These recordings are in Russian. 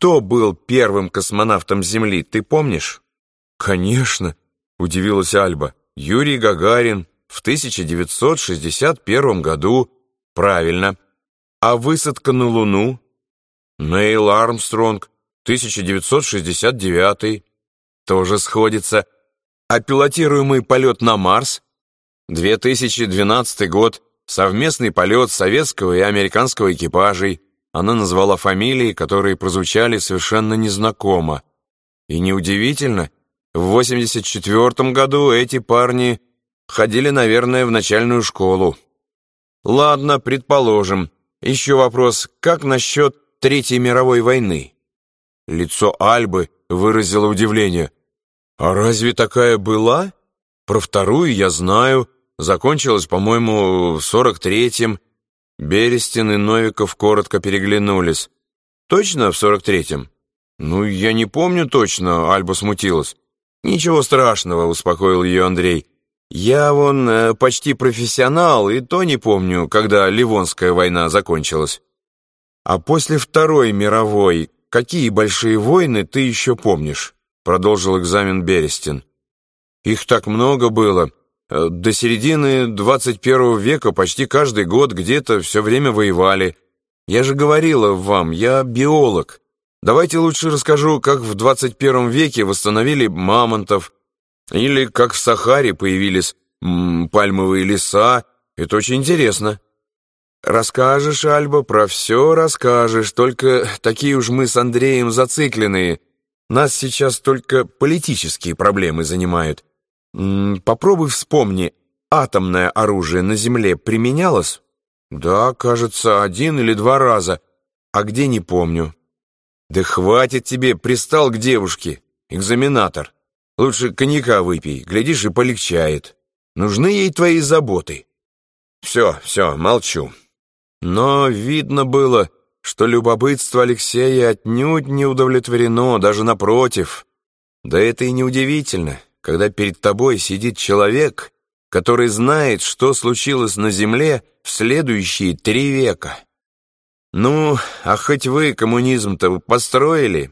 кто был первым космонавтом Земли, ты помнишь? Конечно, удивилась Альба. Юрий Гагарин в 1961 году. Правильно. А высадка на Луну? Нейл Армстронг, 1969. Тоже сходится. А пилотируемый полет на Марс? 2012 год. Совместный полет советского и американского экипажей. Она назвала фамилии, которые прозвучали совершенно незнакомо. И неудивительно, в 1984 году эти парни ходили, наверное, в начальную школу. Ладно, предположим. Еще вопрос, как насчет Третьей мировой войны? Лицо Альбы выразило удивление. А разве такая была? Про вторую я знаю. Закончилась, по-моему, в 43-м. Берестин и Новиков коротко переглянулись. Точно в 43-м? Ну, я не помню точно, Альба смутилась. Ничего страшного, успокоил ее Андрей. Я почти профессионал, и то не помню, когда Ливонская война закончилась. А после Второй мировой какие большие войны ты еще помнишь? Продолжил экзамен Берестин. Их так много было. До середины 21 века почти каждый год где-то все время воевали. Я же говорила вам, я биолог. Давайте лучше расскажу, как в 21 веке восстановили мамонтов, или как в Сахаре появились пальмовые леса. Это очень интересно. Расскажешь, Альба, про все расскажешь, только такие уж мы с Андреем зацикленные. Нас сейчас только политические проблемы занимают. Попробуй вспомни, атомное оружие на Земле применялось? Да, кажется, 1 или 2 раза. А где, не помню. Да хватит тебе, пристал к девушке, экзаменатор. Лучше коньяка выпей, глядишь, и полегчает. Нужны ей твои заботы. Все, молчу. Но видно было, что любопытство Алексея отнюдь не удовлетворено, даже напротив. Да это и неудивительно, когда перед тобой сидит человек, который знает, что случилось на Земле в следующие 3 века. Ну, а хоть вы коммунизм-то построили?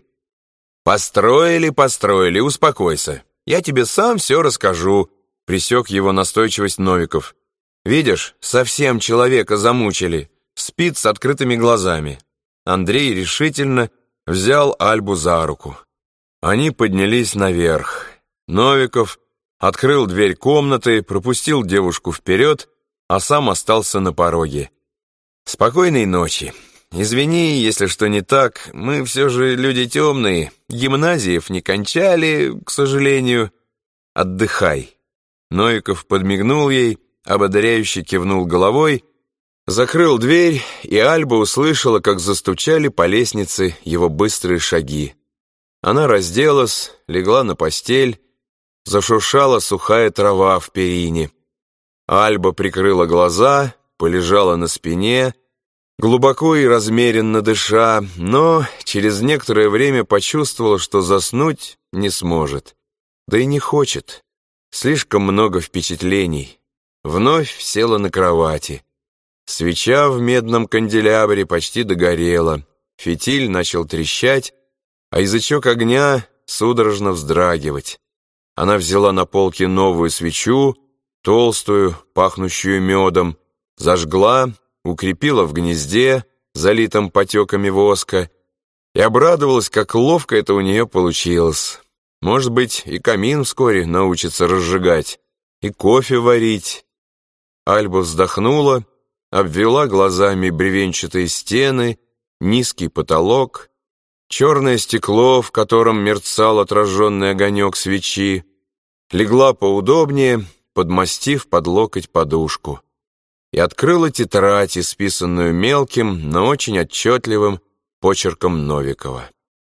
Построили, успокойся. Я тебе сам все расскажу, пресек его настойчивость Новиков. Видишь, совсем человека замучили, спит с открытыми глазами. Андрей решительно взял Альбу за руку. Они поднялись наверх. Новиков открыл дверь комнаты, пропустил девушку вперед, а сам остался на пороге. «Спокойной ночи. Извини, если что не так, мы все же люди темные, гимназиев не кончали, к сожалению. Отдыхай». Новиков подмигнул ей, ободряюще кивнул головой, закрыл дверь, и Альба услышала, как застучали по лестнице его быстрые шаги. Она разделась, легла на постель, зашуршала сухая трава в перине. Альба прикрыла глаза, полежала на спине, глубоко и размеренно дыша, но через некоторое время почувствовала, что заснуть не сможет. Да и не хочет. Слишком много впечатлений. Вновь села на кровати. Свеча в медном канделябре почти догорела. Фитиль начал трещать, а язычок огня судорожно вздрагивать. Она взяла на полке новую свечу, толстую, пахнущую медом, зажгла, укрепила в гнезде, залитом потеками воска, и обрадовалась, как ловко это у нее получилось. Может быть, и камин вскоре научится разжигать, и кофе варить. Альба вздохнула, обвела глазами бревенчатые стены, низкий потолок, черное стекло, в котором мерцал отраженный огонек свечи, легла поудобнее, подмастив под локоть подушку, и открыла тетрадь, исписанную мелким, но очень отчетливым почерком Новикова.